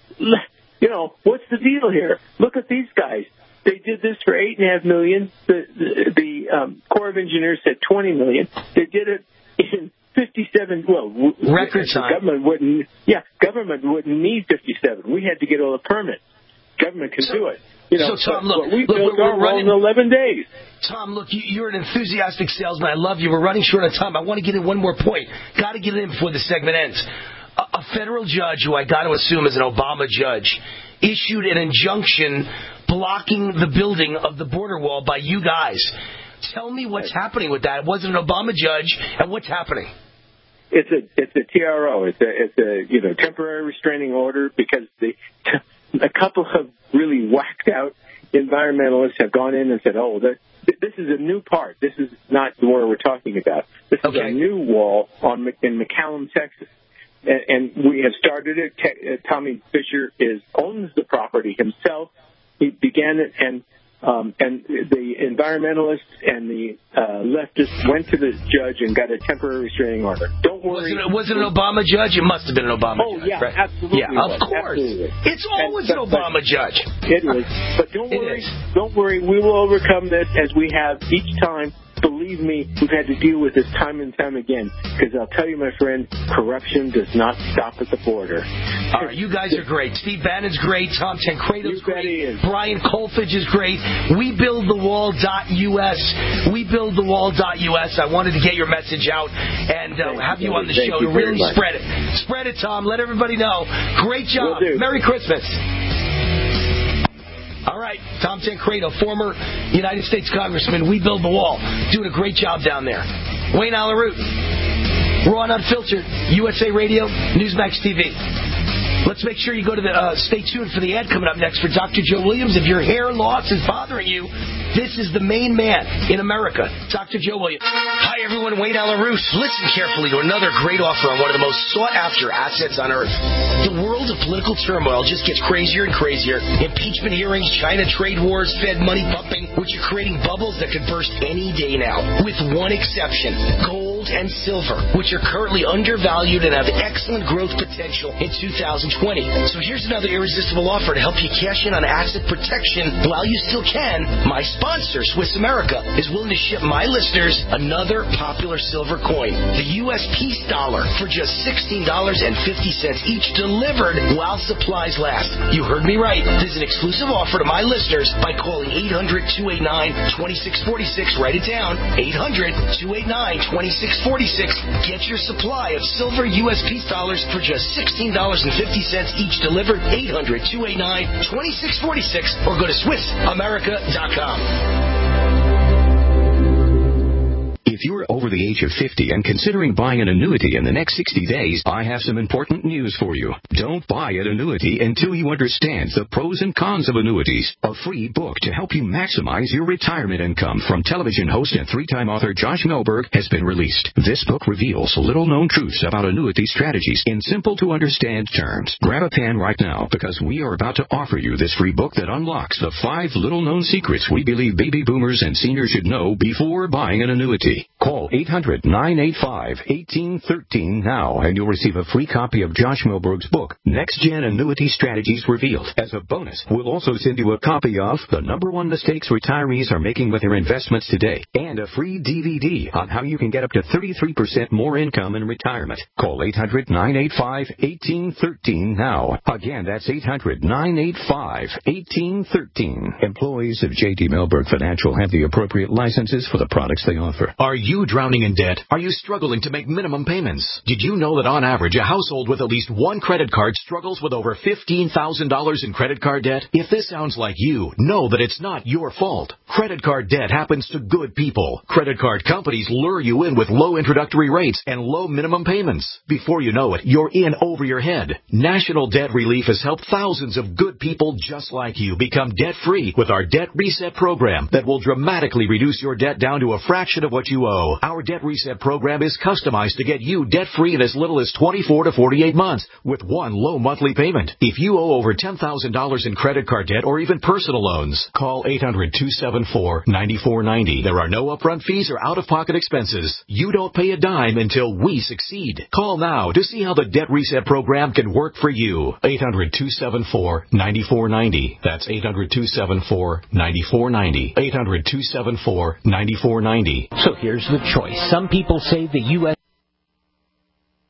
you know, what's the deal here? Look at these guys. They did this for eight and a half million. The, the, the um, Corps of Engineers said twenty million. They did it in fifty-seven. Well, record time. Government wouldn't. Yeah, government wouldn't need fifty-seven. We had to get all the permits. Government can so, do it. You know, so Tom, look, we look, built we're, our we're running in eleven days. Tom, look, you, you're an enthusiastic salesman. I love you. We're running short on time. I want to get in one more point. Got to get it in before the segment ends. a federal judge, who I got to assume is an Obama judge, issued an injunction blocking the building of the border wall by you guys. Tell me what's happening with that. It wasn't an Obama judge, and what's happening? It's a it's a T R O. It's a it's a you know temporary restraining order because the a couple of really whacked out environmentalists have gone in and said, oh, that, this is a new part. This is not the wall we're talking about. This is okay. a new wall on in McAllen, Texas. And, and we have started it. T- Tommy Fisher is owns the property himself. He began it, and um, and the environmentalists and the uh, leftists went to the judge and got a temporary restraining order. Don't worry. Was it, was it an Obama judge? It must have been an Obama oh, judge. Oh, yeah, right? absolutely. Yeah, of was. course. Absolutely. It's always and, but, an Obama judge. It is. But don't worry. Don't worry. We will overcome this as we have each time. Believe me, we've had to deal with this time and time again. Because I'll tell you, my friend, corruption does not stop at the border. All right, you guys are great. Steve Bannon's great. Tom Tancredo's great. Brian Kolfage is great. we build the wall dot U S. we build the wall dot U S. I wanted to get your message out and uh, have you on the show to really spread it. Spread it, Tom. Let everybody know. Great job. Merry Christmas. All right, Tom Tancredo, former United States Congressman, We Build the Wall, doing a great job down there. Wayne Allyn Root, Raw and Unfiltered, U S A Radio, Newsmax T V. Let's make sure you go to the, uh, stay tuned for the ad coming up next for Doctor Joe Williams. If your hair loss is bothering you, this is the main man in America, Doctor Joe Williams. Hi, everyone. Wayne Allyn Root. Listen carefully to another great offer on one of the most sought-after assets on earth. The world of political turmoil just gets crazier and crazier. Impeachment hearings, China trade wars, Fed money pumping, which are creating bubbles that could burst any day now. With one exception, gold and silver, which are currently undervalued and have excellent growth potential in two thousand twenty. So here's another irresistible offer to help you cash in on asset protection while you still can. My sponsor, Swiss America, is willing to ship my listeners another popular silver coin, the U S Peace Dollar, for just sixteen dollars and fifty cents each, delivered while supplies last. You heard me right. This is an exclusive offer to my listeners by calling eight hundred, two eight nine, two six four six. Write it down. eight hundred, two eight nine, two six four six. Get your supply of silver U S Peace Dollars for just sixteen dollars and fifty cents each, delivered. eight hundred, two eight nine, two six four six, or go to Swiss America dot com. If you're over the age of fifty and considering buying an annuity in the next sixty days, I have some important news for you. Don't buy an annuity until you understand the pros and cons of annuities. A free book to help you maximize your retirement income from television host and three-time author Josh Melberg has been released. This book reveals little-known truths about annuity strategies in simple-to-understand terms. Grab a pen right now, because we are about to offer you this free book that unlocks the five little-known secrets we believe baby boomers and seniors should know before buying an annuity. Call eight hundred, nine eight five, one eight one three now, and you'll receive a free copy of Josh Melberg's book, Next Gen Annuity Strategies Revealed. As a bonus, we'll also send you a copy of The Number One Mistakes Retirees Are Making with Their Investments Today, and a free D V D on how you can get up to thirty-three percent more income in retirement. Call eight hundred, nine eight five, one eight one three now. Again, that's eight hundred, nine eight five, one eight one three. Employees of J D Melberg Financial have the appropriate licenses for the products they offer. Are you drowning in debt? Are you struggling to make minimum payments? Did you know that on average, a household with at least one credit card struggles with over fifteen thousand dollars in credit card debt? If this sounds like you, know that it's not your fault. Credit card debt happens to good people. Credit card companies lure you in with low introductory rates and low minimum payments. Before you know it, you're in over your head. National Debt Relief has helped thousands of good people just like you become debt-free with our Debt Reset program that will dramatically reduce your debt down to a fraction of what you owe. Our Debt Reset program is customized to get you debt-free in as little as twenty-four to forty-eight months with one low monthly payment. If you owe over ten thousand dollars in credit card debt or even personal loans, call eight hundred, two seven four, nine four nine zero. There are no upfront fees or out-of-pocket expenses. You don't pay a dime until we succeed. Call now to see how the Debt Reset program can work for you. eight hundred, two seven four, nine four nine zero. That's eight hundred, two seven four, nine four nine zero. eight hundred, two seven four, nine four nine zero. So here's the choice. Some people say the U S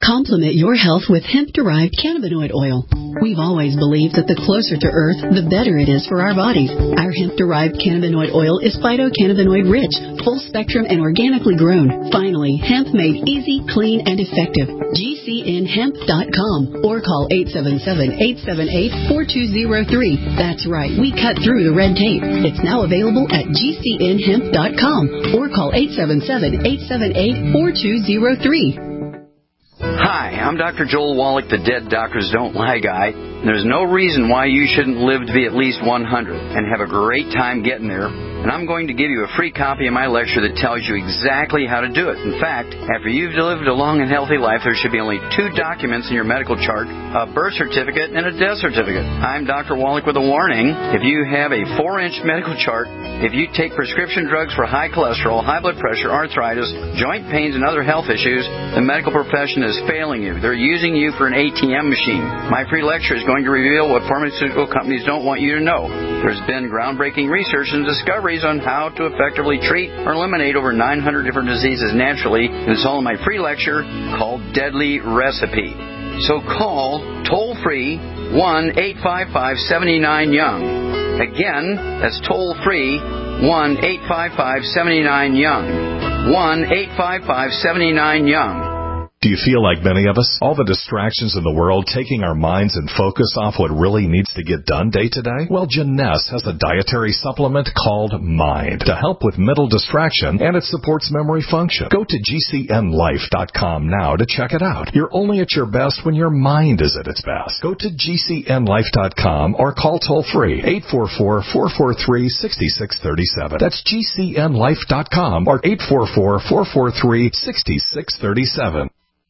Complement your health with hemp-derived cannabinoid oil. We've always believed that the closer to Earth, the better it is for our bodies. Our hemp-derived cannabinoid oil is phytocannabinoid rich, full spectrum, and organically grown. Finally, hemp made easy, clean, and effective. G C N hemp dot com or call eight seven seven, eight seven eight, four two zero three. That's right, we cut through the red tape. It's now available at G C N hemp dot com or call eight seven seven, eight seven eight, four two zero three. Hi, I'm Doctor Joel Wallach, the Dead Doctors Don't Lie guy. There's no reason why you shouldn't live to be at least one hundred and have a great time getting there. And I'm going to give you a free copy of my lecture that tells you exactly how to do it. In fact, after you've lived a long and healthy life, there should be only two documents in your medical chart, a birth certificate and a death certificate. I'm Doctor Wallach with a warning. If you have a four-inch medical chart, if you take prescription drugs for high cholesterol, high blood pressure, arthritis, joint pains, and other health issues, the medical profession is failing you. They're using you for an A T M machine. My free lecture is going to reveal what pharmaceutical companies don't want you to know. There's been groundbreaking research and discoveries on how to effectively treat or eliminate over nine hundred different diseases naturally, and it's all in my free lecture called Deadly Recipe. So call toll-free one eight five five, seven nine, young. Again, that's toll-free one eight five five, seven nine, young. one eight five five, seven nine, young. Do you feel like many of us? All the distractions in the world taking our minds and focus off what really needs to get done day to day? Well, Jeunesse has a dietary supplement called Mind to help with mental distraction, and it supports memory function. Go to G C N life dot com now to check it out. You're only at your best when your mind is at its best. Go to G C N life dot com or call toll-free eight four four, four four three, six six three seven. That's G C N life dot com or eight four four, four four three, six six three seven.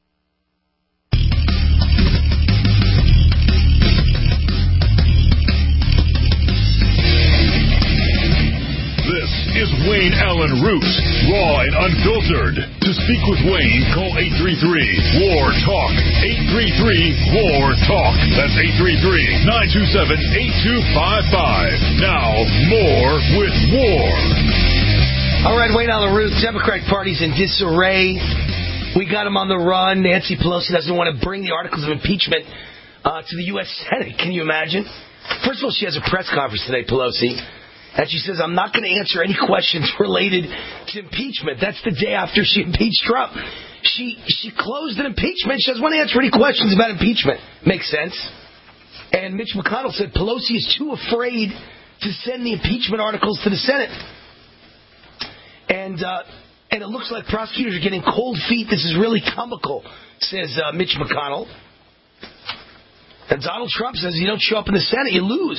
Is Wayne Allen Root, raw and unfiltered. To speak with Wayne, call eight three three, W A R, TALK. eight three three, W A R, TALK. That's eight three three, nine two seven, eight two five five. Now, more with W A R. All right, Wayne Allen Root, Democratic Party's in disarray. We got him on the run. Nancy Pelosi doesn't want to bring the articles of impeachment uh, to the U S Senate. Can you imagine? First of all, she has a press conference today, Pelosi. And she says, I'm not going to answer any questions related to impeachment. That's the day after she impeached Trump. She she closed an impeachment. She doesn't want to answer any questions about impeachment. Makes sense. And Mitch McConnell said Pelosi is too afraid to send the impeachment articles to the Senate. And uh, and it looks like prosecutors are getting cold feet. This is really comical, says uh, Mitch McConnell. And Donald Trump says, you don't show up in the Senate, you lose.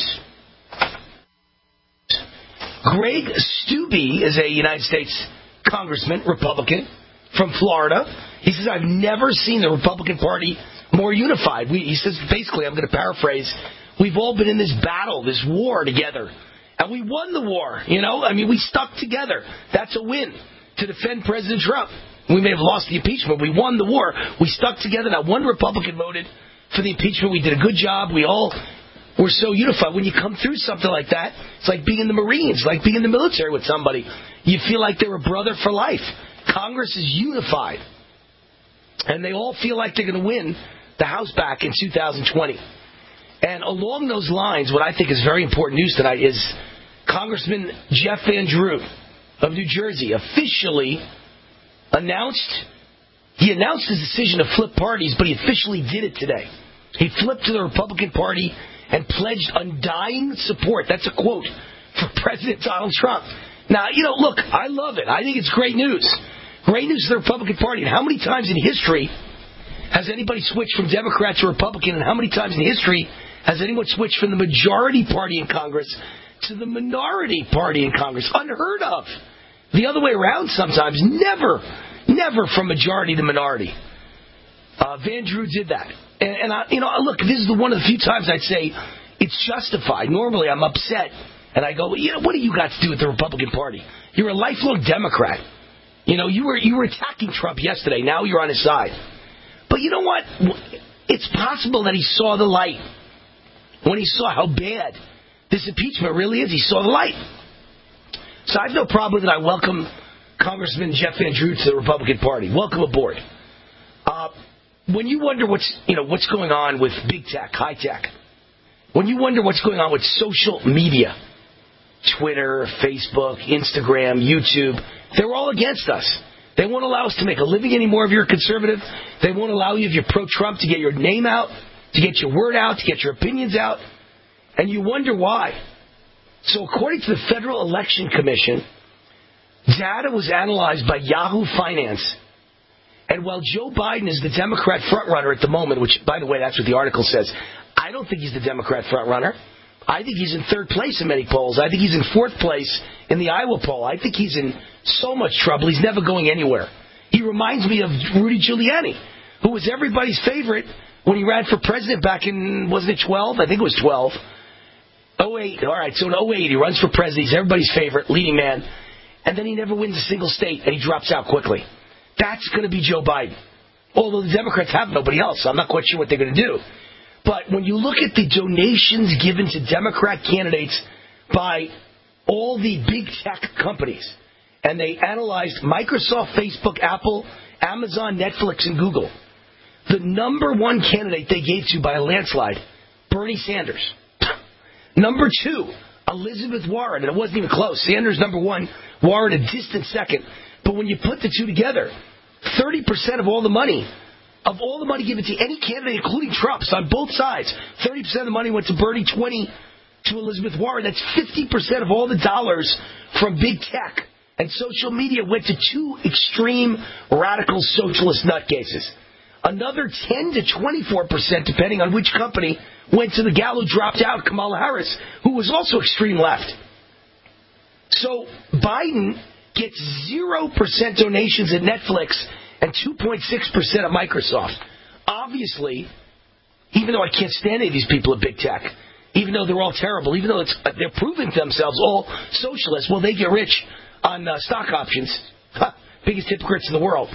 Greg Steube is a United States congressman, Republican, from Florida. He says, I've never seen the Republican Party more unified. We, he says, basically, I'm going to paraphrase, we've all been in this battle, this war together. And we won the war, you know? I mean, we stuck together. That's a win to defend President Trump. We may have lost the impeachment. We won the war. We stuck together. Not one Republican voted for the impeachment. We did a good job. We all... We're so unified. When you come through something like that, it's like being in the Marines, like being in the military with somebody. You feel like they're a brother for life. Congress is unified. And they all feel like they're going to win the House back in two thousand twenty. And along those lines, what I think is very important news tonight is Congressman Jeff Van Drew of New Jersey officially announced, he announced his decision to flip parties, but he officially did it today. He flipped to the Republican Party and pledged undying support, that's a quote, for President Donald Trump. Now, you know, look, I love it. I think it's great news. Great news to the Republican Party. And how many times in history has anybody switched from Democrat to Republican? And how many times in history has anyone switched from the majority party in Congress to the minority party in Congress? Unheard of. The other way around sometimes. Never, never from majority to minority. Uh, Van Drew did that. And, and I, you know, look, this is the one of the few times I'd say it's justified. Normally I'm upset, and I go, well, you know, what do you got to do with the Republican Party? You're a lifelong Democrat. You know, you were you were attacking Trump yesterday. Now you're on his side. But you know what? It's possible that he saw the light. When he saw how bad this impeachment really is, he saw the light. So I have no problem that I welcome Congressman Jeff Van Drew to the Republican Party. Welcome aboard. Uh, when you wonder what's, you know, what's going on with big tech, high tech, when you wonder what's going on with social media, Twitter, Facebook, Instagram, YouTube, they're all against us. They won't allow us to make a living anymore if you're a conservative. They won't allow you if you're pro-Trump to get your name out, to get your word out, to get your opinions out. And you wonder why. So according to the Federal Election Commission, data was analyzed by Yahoo Finance. And while Joe Biden is the Democrat frontrunner at the moment, which, by the way, that's what the article says, I don't think he's the Democrat frontrunner. I think he's in third place in many polls. I think he's in fourth place in the Iowa poll. I think he's in so much trouble, he's never going anywhere. He reminds me of Rudy Giuliani, who was everybody's favorite when he ran for president back in, wasn't it twelve? I think it was twelve. oh eight, all right, so in oh eight, he runs for president. He's everybody's favorite, leading man. And then he never wins a single state, and he drops out quickly. That's going to be Joe Biden. Although the Democrats have nobody else, so I'm not quite sure what they're going to do. But when you look at the donations given to Democrat candidates by all the big tech companies, and they analyzed Microsoft, Facebook, Apple, Amazon, Netflix, and Google, the number one candidate they gave to by a landslide, Bernie Sanders. Number two, Elizabeth Warren, and it wasn't even close. Sanders number one, Warren a distant second. But when you put the two together, thirty percent of all the money, of all the money given to any candidate, including Trump's, on both sides, thirty percent of the money went to Bernie, twenty to Elizabeth Warren. That's fifty percent of all the dollars from big tech. And social media went to two extreme radical socialist nutcases. Another ten to twenty-four percent, depending on which company, went to the gal who dropped out, Kamala Harris, who was also extreme left. So Biden gets zero percent donations at Netflix and two point six percent at Microsoft. Obviously, even though I can't stand any of these people at big tech, even though they're all terrible, even though it's, they're proving themselves all socialists, well, they get rich on uh, stock options. Ha, biggest hypocrites in the world.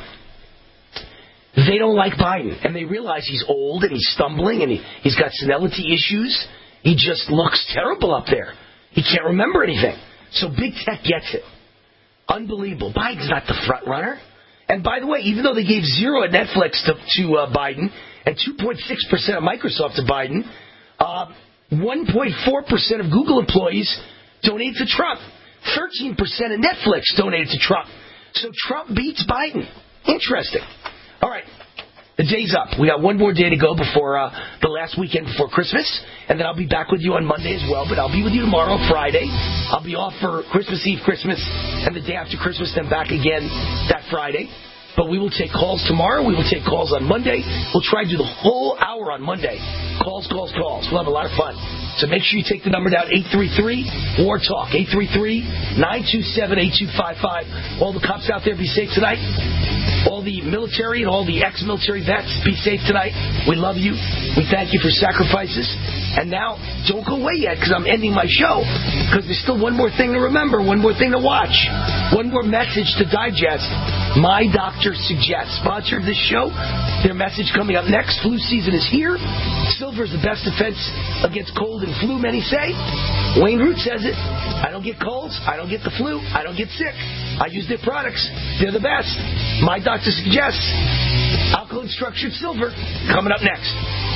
They don't like Biden, and they realize he's old and he's stumbling and he, he's got senility issues. He just looks terrible up there. He can't remember anything. So big tech gets it. Unbelievable. Biden's not the front runner. And by the way, even though they gave zero at Netflix to, to uh, Biden and two point six percent of Microsoft to Biden, uh, one point four percent of Google employees donated to Trump. thirteen percent of Netflix donated to Trump. So Trump beats Biden. Interesting. All right. The day's up. We got one more day to go before uh, the last weekend before Christmas, and then I'll be back with you on Monday as well, but I'll be with you tomorrow, Friday. I'll be off for Christmas Eve, Christmas, and the day after Christmas, then back again that Friday. But we will take calls tomorrow. We will take calls on Monday. We'll try to do the whole hour on Monday. Calls, calls, calls. We'll have a lot of fun. So make sure you take the number down, eight three three, W A R, TALK, eight three three, nine two seven, eight two five five. All the cops out there, be safe tonight. All the military and all the ex-military vets, be safe tonight. We love you. We thank you for sacrifices. And now, don't go away yet, because I'm ending my show, because there's still one more thing to remember, one more thing to watch, one more message to digest. My Doctor Suggests, sponsor of this show. Their message coming up next. Flu season is here. Silver is the best defense against cold and flu, many say. Wayne Root says it. I don't get colds. I don't get the flu. I don't get sick. I use their products. They're the best. My Doctor Suggests. Alkaline structured silver coming up next.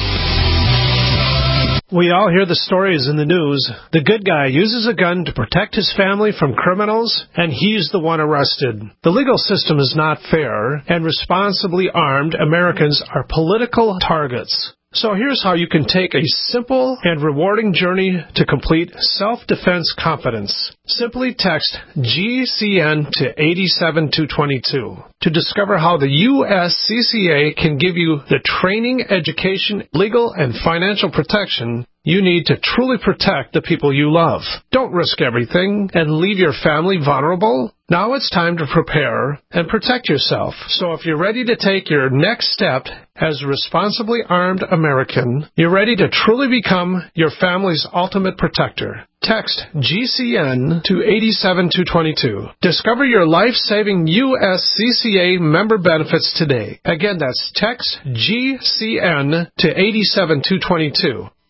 We all hear the stories in the news. The good guy uses a gun to protect his family from criminals, and he's the one arrested. The legal system is not fair, and responsibly armed Americans are political targets. So here's how you can take a simple and rewarding journey to complete self-defense competence. Simply text G C N to eight seven two two two to discover how the U S C C A can give you the training, education, legal, and financial protection you need to truly protect the people you love. Don't risk everything and leave your family vulnerable. Now it's time to prepare and protect yourself. So if you're ready to take your next step as a responsibly armed American, you're ready to truly become your family's ultimate protector. Text G C N to eight seven two two two. Discover your life-saving U S C C A member benefits today. Again, that's text G C N to eight seven two two two.